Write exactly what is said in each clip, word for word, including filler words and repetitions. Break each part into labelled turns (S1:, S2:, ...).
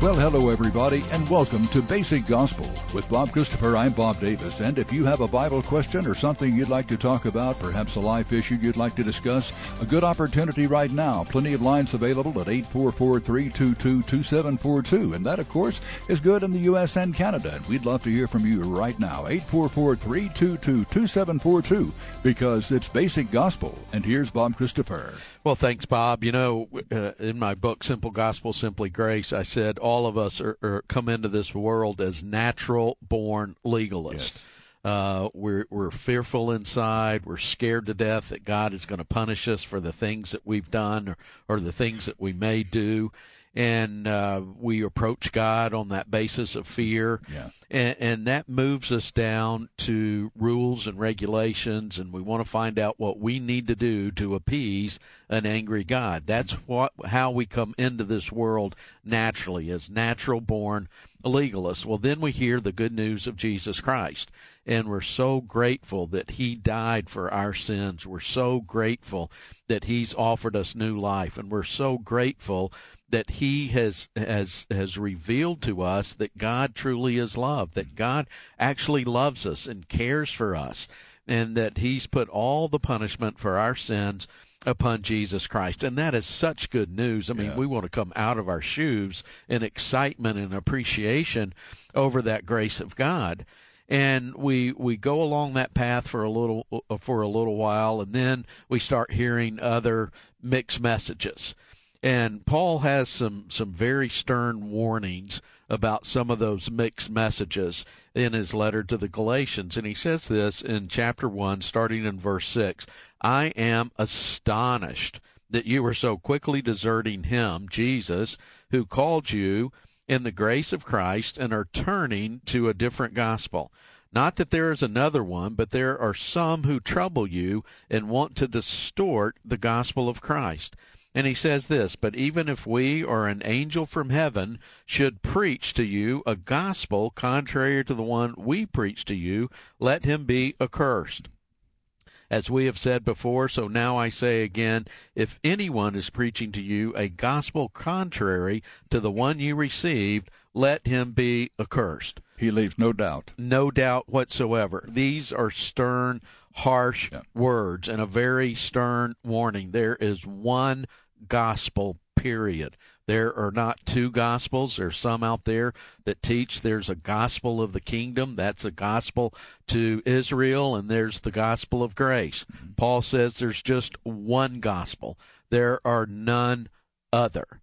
S1: Well, hello, everybody, and welcome to Basic Gospel. With Bob Christopher, I'm Bob Davis, and if you have a Bible question or something you'd like to talk about, perhaps a life issue you'd like to discuss, a good opportunity right now. Plenty of lines available at eight four four, three two two, two seven four two, and that, of course, is good in the U S and Canada, and we'd love to hear from you right now, eight four four, three two two, two seven four two, because it's Basic Gospel, and here's Bob Christopher.
S2: Well, thanks, Bob. You know, uh, in my book, Simple Gospel, Simply Grace, I said all of us are, are come into this world as natural-born legalists.
S1: Yes.
S2: Uh, we're we're fearful inside. We're scared to death that God is going to punish us for the things that we've done or, or the things that we may do. And uh, we approach God on that basis of fear.
S1: Yeah.
S2: And, and that moves us down to rules and regulations, and we want to find out what we need to do to appease an angry God. That's what how we come into this world naturally, as natural-born legalists. Well, then we hear the good news of Jesus Christ, and we're so grateful that he died for our sins. We're so grateful that he's offered us new life, and we're so grateful that he has has has revealed to us that God truly is love, that God actually loves us and cares for us, and that he's put all the punishment for our sins upon Jesus Christ. And that is such good news. I mean,
S1: Yeah.
S2: we want to come out of our shoes in excitement and appreciation over that grace of God. And we we go along that path for a little for a little while, and then we start hearing other mixed messages. And Paul has some, some very stern warnings about some of those mixed messages in his letter to the Galatians. And he says this in chapter one, starting in verse six, I am astonished that you are so quickly deserting him, Jesus, who called you in the grace of Christ, and are turning to a different gospel. Not that there is another one, but there are some who trouble you and want to distort the gospel of Christ. And he says this, but even if we or an angel from heaven should preach to you a gospel contrary to the one we preach to you, let him be accursed. As we have said before, so now I say again, if anyone is preaching to you a gospel contrary to the one you received, let him be accursed.
S1: He leaves no doubt.
S2: No doubt whatsoever. These are stern, harsh
S1: yeah.
S2: words and a very stern warning. There is one gospel, period. There are not two gospels. There's some out there that teach there's a gospel of the kingdom. That's a gospel to Israel, and there's the gospel of grace. Mm-hmm. Paul says there's just one gospel. There are none other.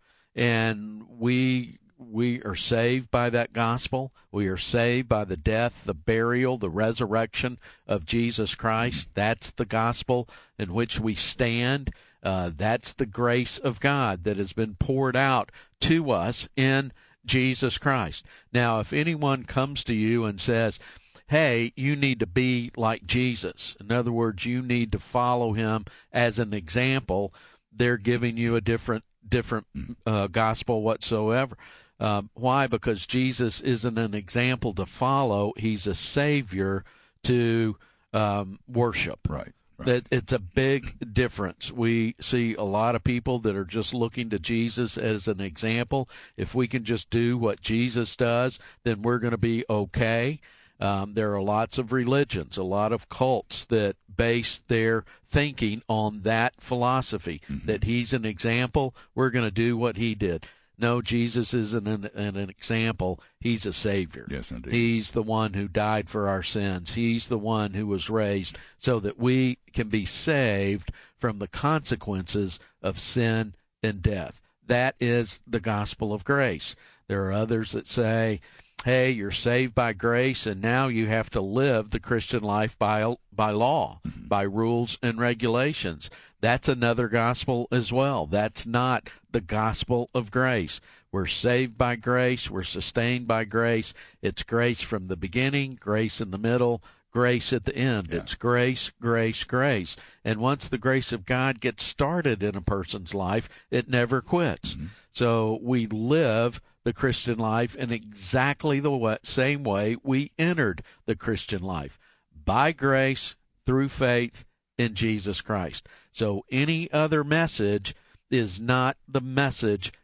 S2: And we we are saved by that gospel. We are saved by the death, the burial, the resurrection of Jesus Christ. That's the gospel in which we stand. Uh, that's the grace of God that has been poured out to us in Jesus Christ. Now, if anyone comes to you and says, hey, you need to be like Jesus, in other words, you need to follow him as an example, they're giving you a different different uh, gospel whatsoever. Uh, why? Because Jesus isn't an example to follow. He's a Savior to um, worship.
S1: Right. Right.
S2: That it's a big difference. We see a lot of people that are just looking to Jesus as an example. If we can just do what Jesus does, then we're going to be okay. Um, there are lots of religions, a lot of cults that base their thinking on that philosophy, mm-hmm. that he's an example, we're going to do what he did. No, Jesus isn't an, an, an example. He's a Savior.
S1: Yes, indeed.
S2: He's the one who died for our sins. He's the one who was raised so that we can be saved from the consequences of sin and death. That is the gospel of grace. There are others that say, hey, you're saved by grace, and now you have to live the Christian life by by law, mm-hmm. by rules and regulations. That's another gospel as well. That's not the gospel of grace. We're saved by grace. We're sustained by grace. It's grace from the beginning, grace in the middle, grace at the end. Yeah. It's grace, grace, grace. And once the grace of God gets started in a person's life, it never quits. Mm-hmm. So we live the Christian life in exactly the way, same way we entered the Christian life, by grace, through faith in Jesus Christ. So any other message is not the message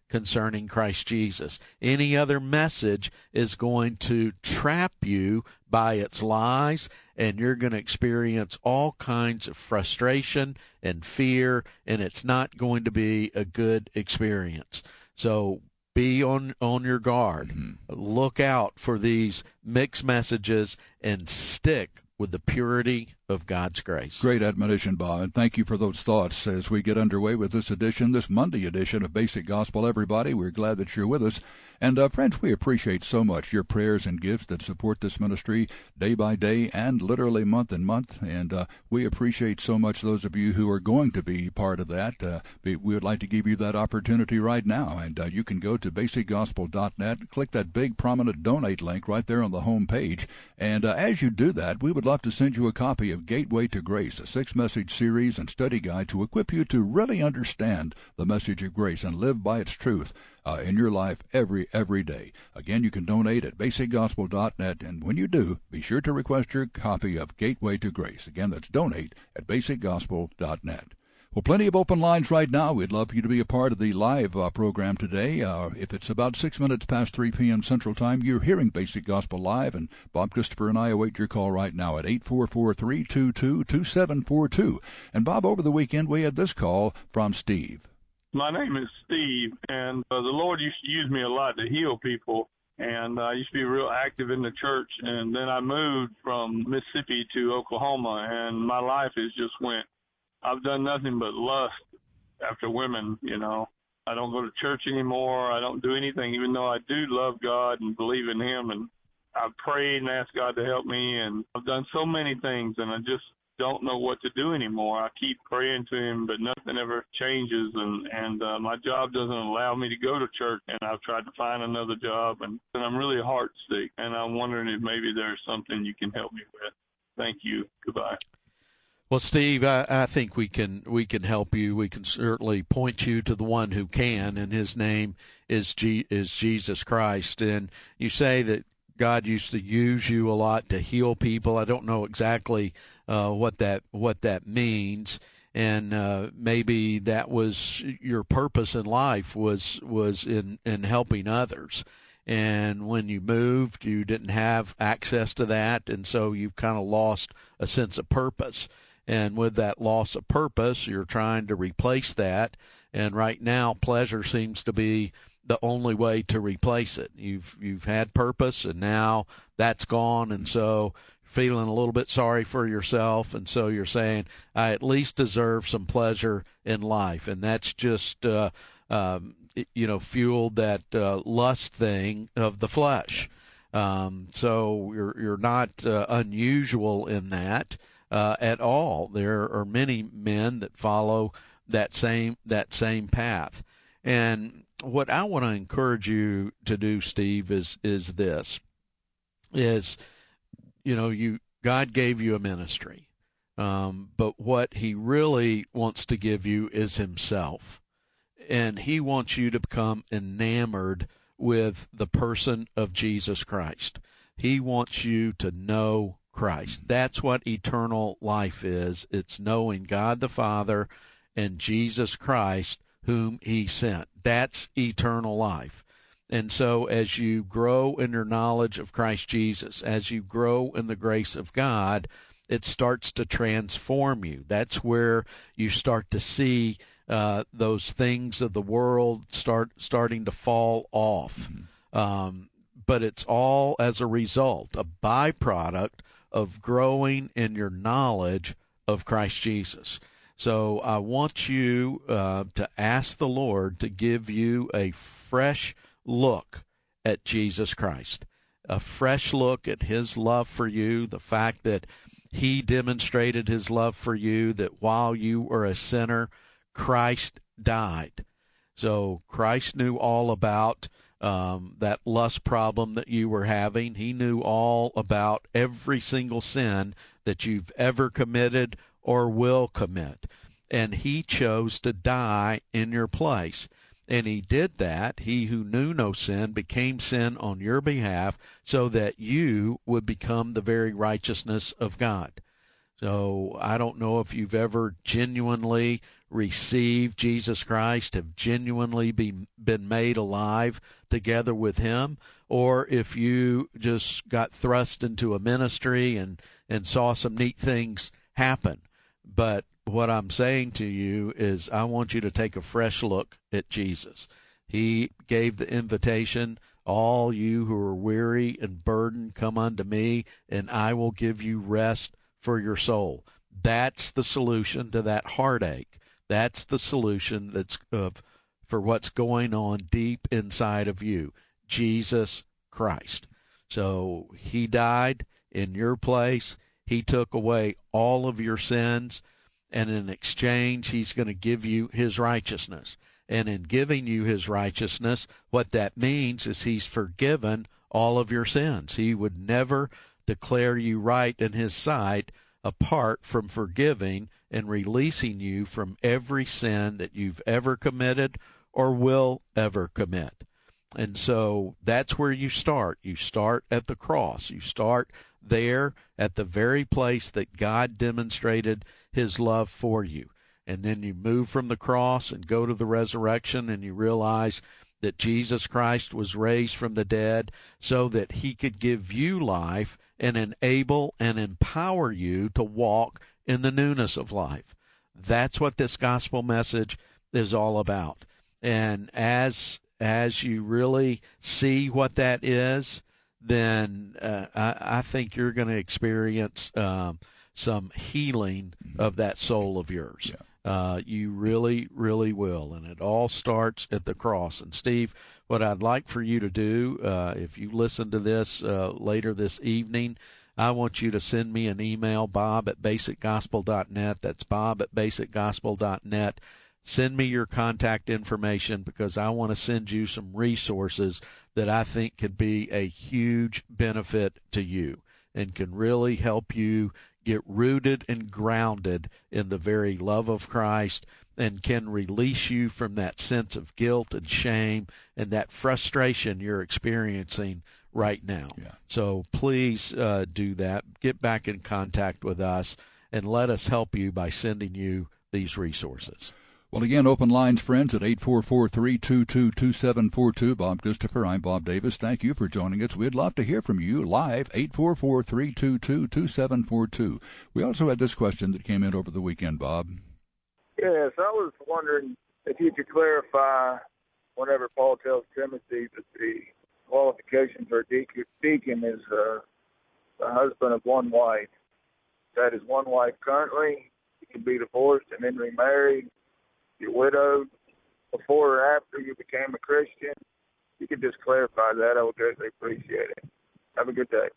S2: concerning Christ Jesus. Any other message is going to trap you by its lies, and you're going to experience all kinds of frustration and fear, and it's not going to be a good experience. So be on, on your guard. Mm-hmm. Look out for these mixed messages and stick with the purity of God's grace.
S1: Great admonition, Bob, and thank you for those thoughts as we get underway with this edition, this Monday edition of Basic Gospel. Everybody, we're glad that you're with us. And, uh, friends, we appreciate so much your prayers and gifts that support this ministry day by day and literally month and month. And uh, we appreciate so much those of you who are going to be part of that. Uh, we would like to give you that opportunity right now. And uh, you can go to basic gospel dot net, click that big prominent donate link right there on the home page. And uh, as you do that, we would love to send you a copy of Gateway to Grace, a six-message series and study guide to equip you to really understand the message of grace and live by its truth uh, in your life every every day. Again, you can donate at basic gospel dot net, and when you do, be sure to request your copy of Gateway to Grace. Again, that's donate at basic gospel dot net. Well, plenty of open lines right now. We'd love for you to be a part of the live uh, program today. Uh, if it's about six minutes past three p.m. Central Time, you're hearing Basic Gospel Live, and Bob Christopher and I await your call right now at eight four four, three two two, two seven four two. And, Bob, over the weekend we had this call from Steve.
S3: My name is Steve, and uh, the Lord used to use me a lot to heal people, and I used to be real active in the church, and then I moved from Mississippi to Oklahoma, and my life has just went. I've done nothing but lust after women, you know. I don't go to church anymore. I don't do anything, even though I do love God and believe in Him. And I've prayed and asked God to help me, and I've done so many things, and I just don't know what to do anymore. I keep praying to Him, but nothing ever changes, and, and uh, my job doesn't allow me to go to church, and I've tried to find another job, and, and I'm really heart sick, and I'm wondering if maybe there's something you can help me with. Thank you. Goodbye.
S2: Well, Steve, I, I think we can we can help you. We can certainly point you to the one who can, and His name is G, is Jesus Christ. And you say that God used to use you a lot to heal people. I don't know exactly uh, what that what that means, and uh, maybe that was your purpose in life was was in, in helping others. And when you moved, you didn't have access to that, and so you kind of lost a sense of purpose. And with that loss of purpose, you're trying to replace that. And right now, pleasure seems to be the only way to replace it. You've you've had purpose, and now that's gone. And so feeling a little bit sorry for yourself. And so you're saying, I at least deserve some pleasure in life. And that's just, uh, um, you know, fueled that uh, lust thing of the flesh. Um, so you're, you're not uh, unusual in that. Uh, at all. There are many men that follow that same that same path. And what I want to encourage you to do, Steve, is is this: is you know you God gave you a ministry, um, but what He really wants to give you is Himself, and He wants you to become enamored with the person of Jesus Christ. He wants you to know Christ. That's what eternal life is. It's knowing God the Father and Jesus Christ whom He sent. That's eternal life. And so as you grow in your knowledge of Christ Jesus, as you grow in the grace of God, it starts to transform you. That's where you start to see uh, those things of the world start starting to fall off. Mm-hmm. Um, but it's all as a result, a byproduct of growing in your knowledge of Christ Jesus. So I want you uh, to ask the Lord to give you a fresh look at Jesus Christ, a fresh look at His love for you, the fact that He demonstrated His love for you, that while you were a sinner, Christ died. So Christ knew all about Um, that lust problem that you were having. He knew all about every single sin that you've ever committed or will commit. And He chose to die in your place. And He did that. He who knew no sin became sin on your behalf so that you would become the very righteousness of God. So I don't know if you've ever genuinely received Jesus Christ, have genuinely be, been made alive together with him, or if you just got thrust into a ministry and, and saw some neat things happen. But what I'm saying to you is I want you to take a fresh look at Jesus. He gave the invitation, all you who are weary and burdened, come unto me, and I will give you rest for your soul. That's the solution to that heartache. That's the solution that's of for what's going on deep inside of you, Jesus Christ. So he died in your place. He took away all of your sins, and in exchange, he's going to give you his righteousness. And in giving you his righteousness, what that means is he's forgiven all of your sins. He would never declare you right in his sight apart from forgiving and releasing you from every sin that you've ever committed or will ever commit. And so that's where you start. You start at the cross. You start there at the very place that God demonstrated his love for you. And then you move from the cross and go to the resurrection, and you realize that Jesus Christ was raised from the dead so that he could give you life and enable and empower you to walk in the newness of life. That's what this gospel message is all about. And as as you really see what that is, then uh, I, I think you're going to experience um, some healing of that soul of yours.
S1: Yeah.
S2: Uh, you really, really will. And it all starts at the cross. And, Steve, what I'd like for you to do, uh, if you listen to this uh, later this evening, I want you to send me an email, bob at basic gospel dot net. That's bob at basic gospel dot net. Send me your contact information, because I want to send you some resources that I think could be a huge benefit to you and can really help you get rooted and grounded in the very love of Christ, and can release you from that sense of guilt and shame and that frustration you're experiencing right now.
S1: Yeah.
S2: So please uh, do that. Get back in contact with us and let us help you by sending you these resources.
S1: Well, again, open lines, friends, at eight four four, three two two, two seven four two. Bob Christopher, I'm Bob Davis. Thank you for joining us. We'd love to hear from you live, eight four four, three two two, two seven four two. We also had this question that came in over the weekend, Bob.
S4: Yes, I was wondering if you could clarify whenever Paul tells Timothy that the qualifications for a deacon, deacon is uh, the husband of one wife. That is one wife currently. You can be divorced and then remarried. You're widowed, before or after you became a Christian. You could just clarify that. I would greatly appreciate it. Have a good day.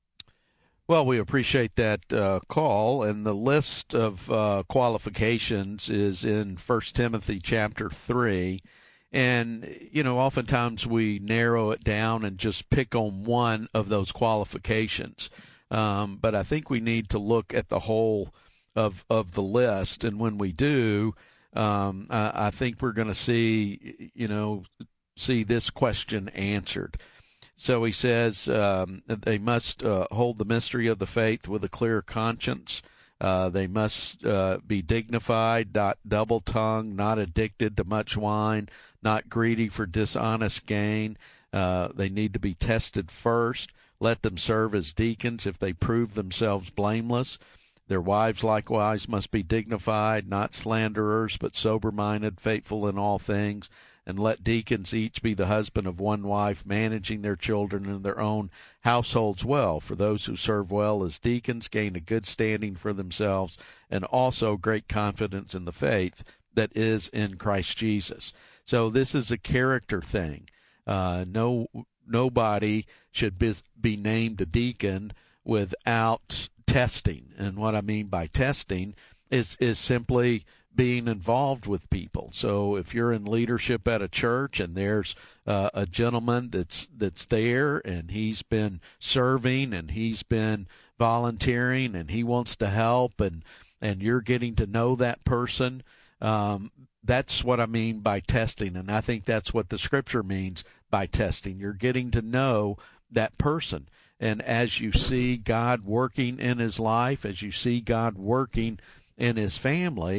S2: Well, we appreciate that uh, call, and the list of uh, qualifications is in First Timothy chapter three. And, you know, oftentimes we narrow it down and just pick on one of those qualifications. Um, but I think we need to look at the whole of, of the list, and when we do, Um, I, I think we're going to see, you know, see this question answered. So he says um, they must uh, hold the mystery of the faith with a clear conscience. Uh, they must uh, be dignified, not double-tongued, not addicted to much wine, not greedy for dishonest gain. Uh, they need to be tested first. Let them serve as deacons if they prove themselves blameless. Their wives likewise must be dignified, not slanderers, but sober-minded, faithful in all things. And let deacons each be the husband of one wife, managing their children and their own households well. For those who serve well as deacons gain a good standing for themselves, and also great confidence in the faith that is in Christ Jesus. So this is a character thing. Uh, no, nobody should be, be named a deacon without testing. And what I mean by testing is is simply being involved with people. So if you're in leadership at a church and there's uh, a gentleman that's that's there and he's been serving and he's been volunteering and he wants to help, and and you're getting to know that person, um, that's what I mean by testing. And I think that's what the scripture means by testing. You're getting to know that person. And as you see God working in his life, as you see God working in his family,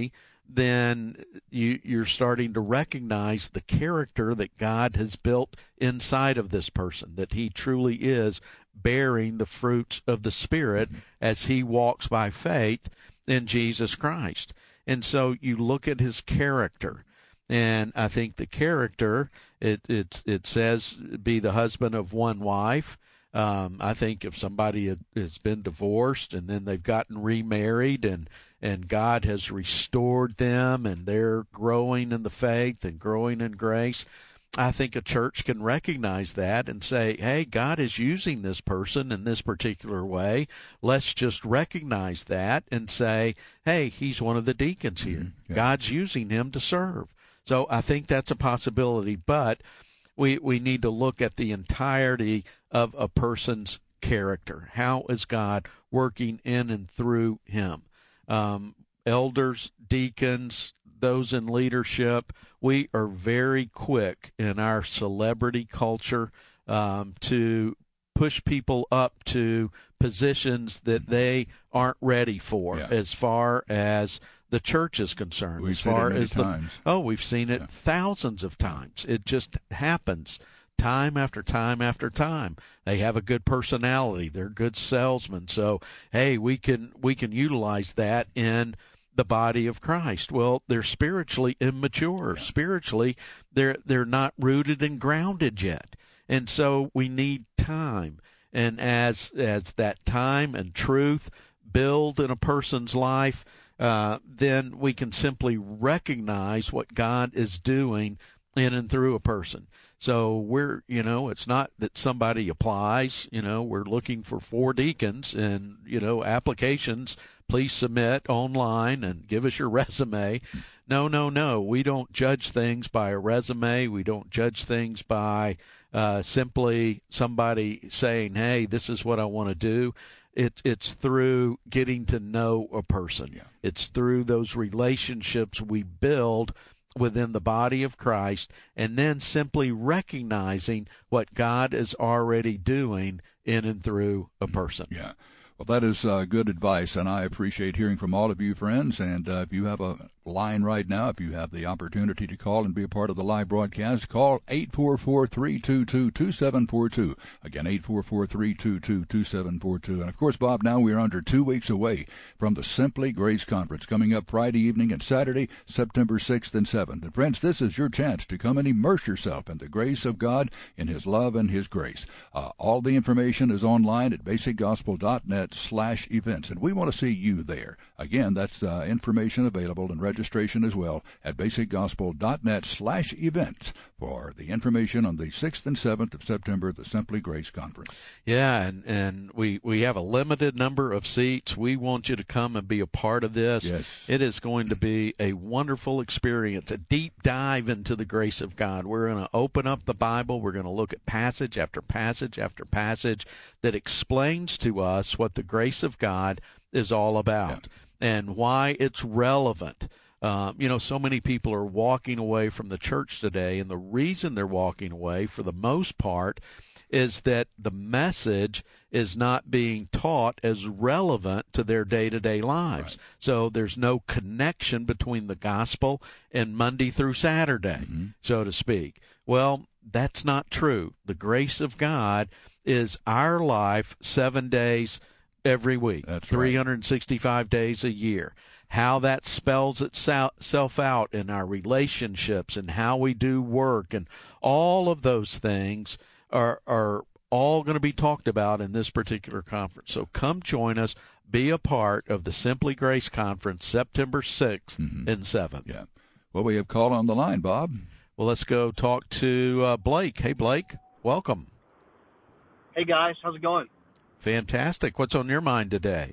S2: then you, you're starting to recognize the character that God has built inside of this person, that he truly is bearing the fruits of the Spirit as he walks by faith in Jesus Christ. And so you look at his character, and I think the character, it it, it says be the husband of one wife. Um, I think if somebody had, has been divorced and then they've gotten remarried and and God has restored them and they're growing in the faith and growing in grace, I think a church can recognize that and say, hey, God is using this person in this particular way. Let's just recognize that and say, hey, he's one of the deacons here. Mm-hmm. Yeah. God's using him to serve. So I think that's a possibility, but we we need to look at the entirety of a person's character. How is God working in and through him? Um, elders, deacons, those in leadership, we are very quick in our celebrity culture um, to push people up to positions that they aren't ready for, yeah. as far as the church is concerned.
S1: We've
S2: as far
S1: seen it many
S2: as the
S1: times.
S2: oh, we've seen it yeah. thousands of times. It just happens time after time after time. They have a good personality. They're good salesmen. So hey, we can we can utilize that in the body of Christ. Well, they're spiritually immature. Yeah. Spiritually, they're they're not rooted and grounded yet. And so we need time. And as as that time and truth build in a person's life, uh, then we can simply recognize what God is doing in and through a person. So we're, you know, it's not that somebody applies, you know, we're looking for four deacons and, you know, applications. Please submit online and give us your resume. No, no, no. We don't judge things by a resume. We don't judge things by uh, simply somebody saying, hey, this is what I want to do. It, it's through getting to know a person. Yeah. It's through those relationships we build within the body of Christ, and then simply recognizing what God is already doing in and through a person.
S1: Yeah. Well, that is uh, good advice, and I appreciate hearing from all of you, friends. And uh, if you have a line right now, if you have the opportunity to call and be a part of the live broadcast, call eight four four, three two two, two seven four two. Again, eight four four, three two two, two seven four two. And, of course, Bob, now we're under two weeks away from the Simply Grace Conference coming up Friday evening and Saturday, September sixth and seventh. And, friends, this is your chance to come and immerse yourself in the grace of God, in his love and his grace. Uh, all the information is online at basic gospel dot net slash events, and we want to see you there. Again, that's uh, information available and registration as well at basic gospel dot net slash events for the information on the sixth and seventh of September, the Simply Grace Conference.
S2: Yeah, and, and we, we have a limited number of seats. We want you to come and be a part of this.
S1: Yes.
S2: It is going to be a wonderful experience, a deep dive into the grace of God. We're going to open up the Bible. We're going to look at passage after passage after passage that explains to us what the grace of God is all about, yeah. and why it's relevant. Um, you know, so many people are walking away from the church today, and the reason they're walking away, for the most part, is that the message is not being taught as relevant to their day-to-day lives. Right. So there's no connection between the gospel and Monday through Saturday, mm-hmm. so to speak. Well, that's not true. The grace of God is our life seven days every week,
S1: That's
S2: three hundred sixty-five right. days a year. How that spells itself out in our relationships and how we do work, and all of those things are are all going to be talked about in this particular conference. So come join us, be a part of the Simply Grace Conference, September sixth mm-hmm. and seventh.
S1: Yeah. Well, we have called on the line, Bob.
S2: Well, let's go talk to uh, Blake. Hey, Blake, welcome.
S5: Hey, guys. How's it going?
S2: Fantastic. What's on your mind today?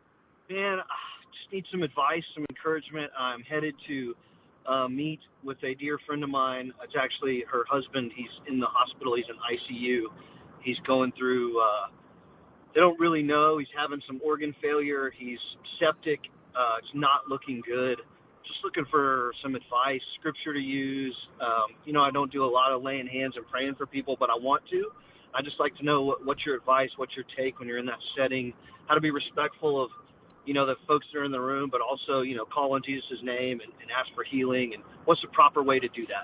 S5: Man, I just need some advice, some encouragement. I'm headed to uh, meet with a dear friend of mine. It's actually her husband. He's in the hospital. He's in I C U. He's going through, uh, they don't really know. He's having some organ failure. He's septic. Uh, it's not looking good. Just looking for some advice, scripture to use. Um, you know, I don't do a lot of laying hands and praying for people, but I want to. I just like to know what, what's your advice, what's your take when you're in that setting, how to be respectful of you know, the folks that are in the room, but also, you know, call on Jesus' name and, and ask for healing? And what's the proper way to do that?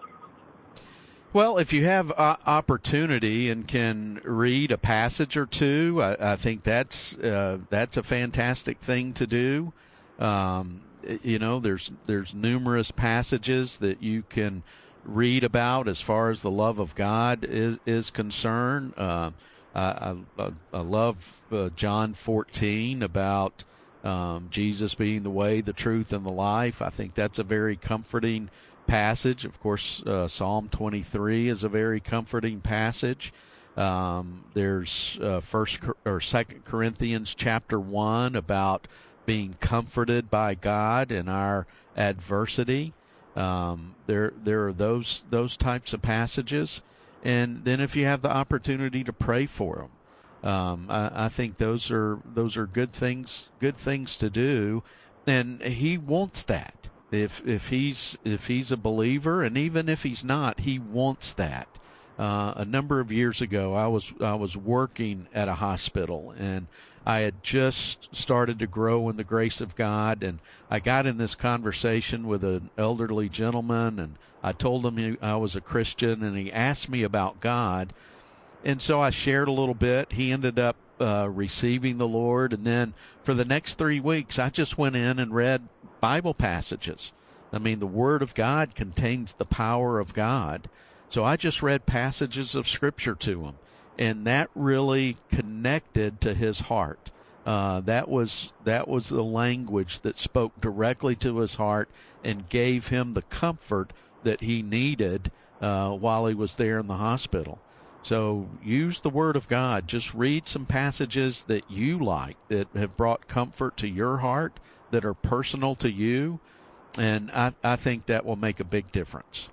S2: Well, if you have uh, opportunity and can read a passage or two, I, I think that's uh, that's a fantastic thing to do. Um, you know, there's there's numerous passages that you can read about as far as the love of God is is concerned. Uh, I, I, I love uh, John fourteen about um, Jesus being the way, the truth, and the life. I think that's a very comforting passage. Of course, uh, Psalm twenty-three is a very comforting passage. Um, there's uh, First or Second Corinthians chapter one about being comforted by God in our adversity. Um, there, there are those those types of passages, and then if you have the opportunity to pray for them, um, I, I think those are those are good things good things to do, and He wants that. If if he's if he's a believer, and even if he's not, he wants that. Uh, a number of years ago, I was I was working at a hospital, and I had just started to grow in the grace of God, and I got in this conversation with an elderly gentleman, and I told him he, I was a Christian, and he asked me about God, and so I shared a little bit. He ended up uh, receiving the Lord, and then for the next three weeks, I just went in and read Bible passages. I mean, the Word of God contains the power of God. So I just read passages of Scripture to him, and that really connected to his heart. Uh, that was that was the language that spoke directly to his heart and gave him the comfort that he needed uh, while he was there in the hospital. So use the Word of God. Just read some passages that you like, that have brought comfort to your heart, that are personal to you, and I, I think that will make a big difference.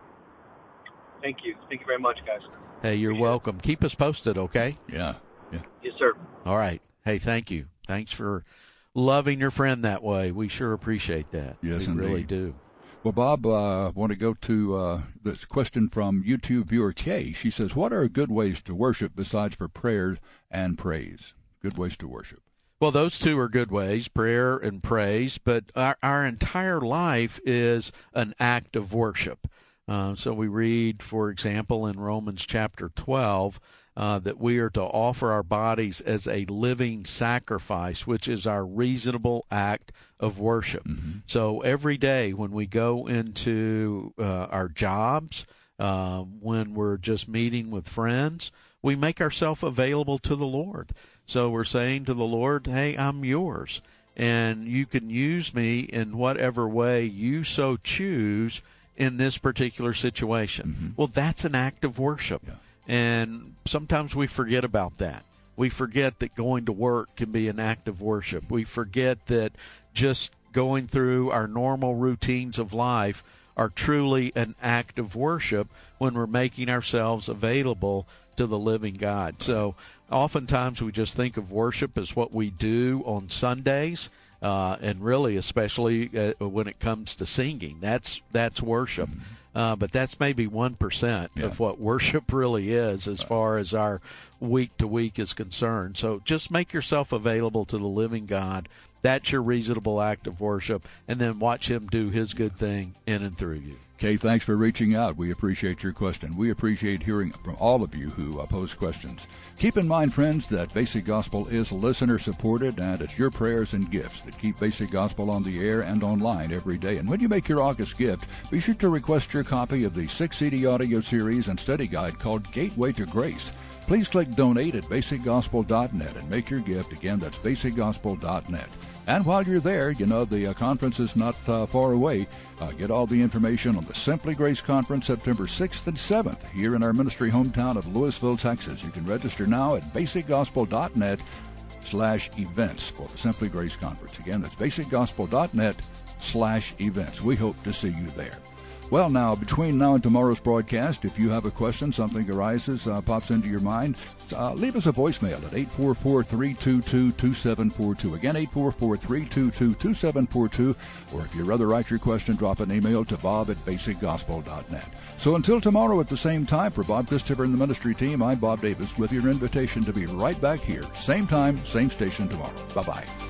S5: Thank you. Thank you very much, guys.
S2: Hey, you're
S5: Appreciate
S2: welcome. It. Keep us posted, okay?
S1: Yeah. Yeah.
S5: Yes, sir.
S2: All right. Hey, thank you. Thanks for loving your friend that way. We sure appreciate that.
S1: Yes,
S2: we
S1: indeed.
S2: really do.
S1: Well, Bob, I uh, want to go to uh, this question from YouTube viewer Kay. She says, what are good ways to worship besides for prayer and praise? Good ways to worship.
S2: Well, those two are good ways, prayer and praise, but our, our entire life is an act of worship. Uh, so we read, for example, in Romans chapter twelve, uh, that we are to offer our bodies as a living sacrifice, which is our reasonable act of worship. Mm-hmm. So every day when we go into uh, our jobs, uh, when we're just meeting with friends, we make ourselves available to the Lord. So we're saying to the Lord, hey, I'm yours, and you can use me in whatever way you so choose in this particular situation. Mm-hmm. Well, that's an act of worship, yeah. And sometimes we forget about that. We forget that going to work can be an act of worship. We forget that just going through our normal routines of life are truly an act of worship when we're making ourselves available to the living God. So oftentimes we just think of worship as what we do on Sundays, uh, and really especially uh, when it comes to singing. That's that's worship. Mm-hmm. Uh, but that's maybe one percent yeah. of what worship really is as far as our week-to-week is concerned. So just make yourself available to the living God. That's your reasonable act of worship, and then watch Him do His good thing in and through you.
S1: Kay, thanks for reaching out. We appreciate your question. We appreciate hearing from all of you who uh, pose questions. Keep in mind, friends, that Basic Gospel is listener-supported, and it's your prayers and gifts that keep Basic Gospel on the air and online every day. And when you make your August gift, be sure to request your copy of the six-C D audio series and study guide called Gateway to Grace. Please click Donate at basic gospel dot net and make your gift. Again, that's basic gospel dot net. And while you're there, you know, the uh, conference is not uh, far away. Uh, get all the information on the Simply Grace Conference September sixth and seventh here in our ministry hometown of Louisville, Texas. You can register now at basic gospel dot net slash events for the Simply Grace Conference. Again, that's basic gospel dot net slash events. We hope to see you there. Well, now, between now and tomorrow's broadcast, if you have a question, something arises, uh, pops into your mind, uh, leave us a voicemail at eight four four, three two two, two seven four two. Again, eight four four, three two two, two seven four two. Or if you'd rather write your question, drop an email to bob at basic gospel dot net. So until tomorrow at the same time, for Bob Christopher and the ministry team, I'm Bob Davis with your invitation to be right back here. Same time, same station tomorrow. Bye-bye.